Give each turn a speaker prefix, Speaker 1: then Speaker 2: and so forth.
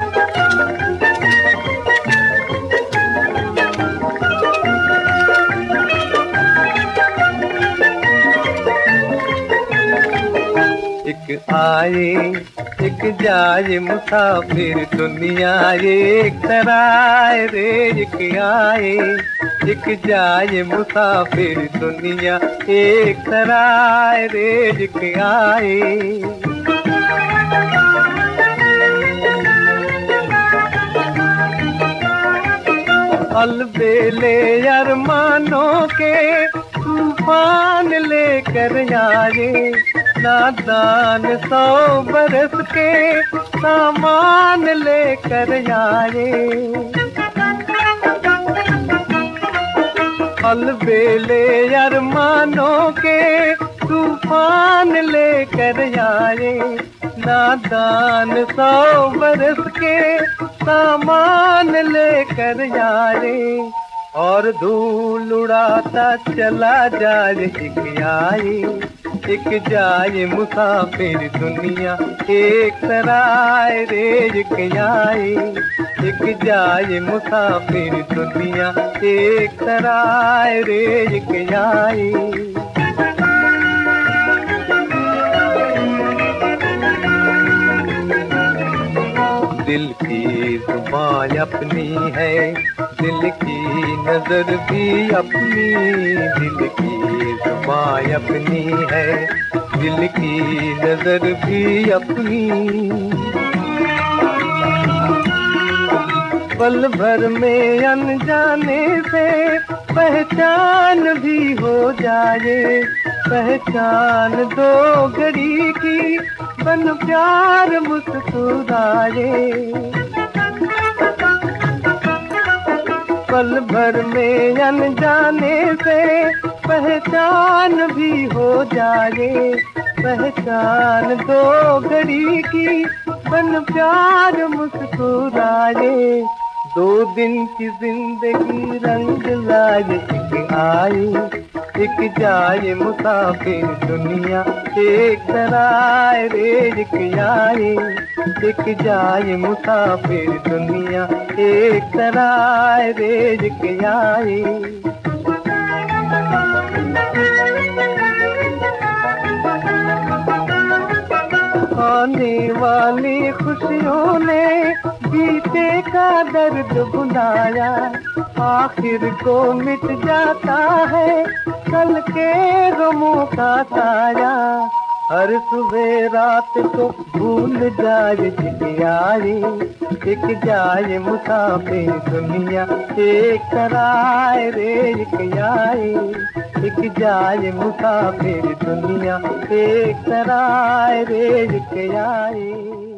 Speaker 1: एक आए एक जाए मुसाफिर दुनिया एक सराय रे। एक आए एक जाए मुसाफिर दुनिया एक सराय रे। एक आए अलबेले अरमानों के तूफान लेकर आए। नादान 100 बरस के सामान लेकर आए। अलबेले अरमानों के तूफान लेकर आए। नादान 100 बरस के सामान लेकर आए। और धूल उड़ाता चला जाए। एक आए एक जाए मुसाफिर दुनिया एक सराय रे। एक आए एक जाए मुसाफिर दुनिया एक सराय रे। एक आए दिल की जुबान अपनी है, दिल की नजर भी अपनी। दिल की जुबान अपनी है, दिल की नजर भी अपनी। पल भर में अनजाने से पहचान भी हो जाए। पहचान 2 घड़ी की बन प्यार मुस्कुराए। पल भर में अनजाने से पहचान भी हो जाए। पहचान 2 घड़ी की बन प्यार मुस्कुराए। 2 दिन की जिंदगी रंग लाए। एक आए एक जाए मुसाफिर दुनिया एक सराय रे। एक आए एक जाए मुसाफिर दुनिया एक सराय रे। एक आए आने वाली खुशियों ने बीते का दर्द भुलाया। आखिर को मिट जाता है कल के गमों का साया। हर सुबह रात को भूल जाए। एक आए एक जाए मुसाफिर दुनिया एक सराय रे। एक आए एक जाए मुसाफिर दुनिया एक सराय रे। एक आए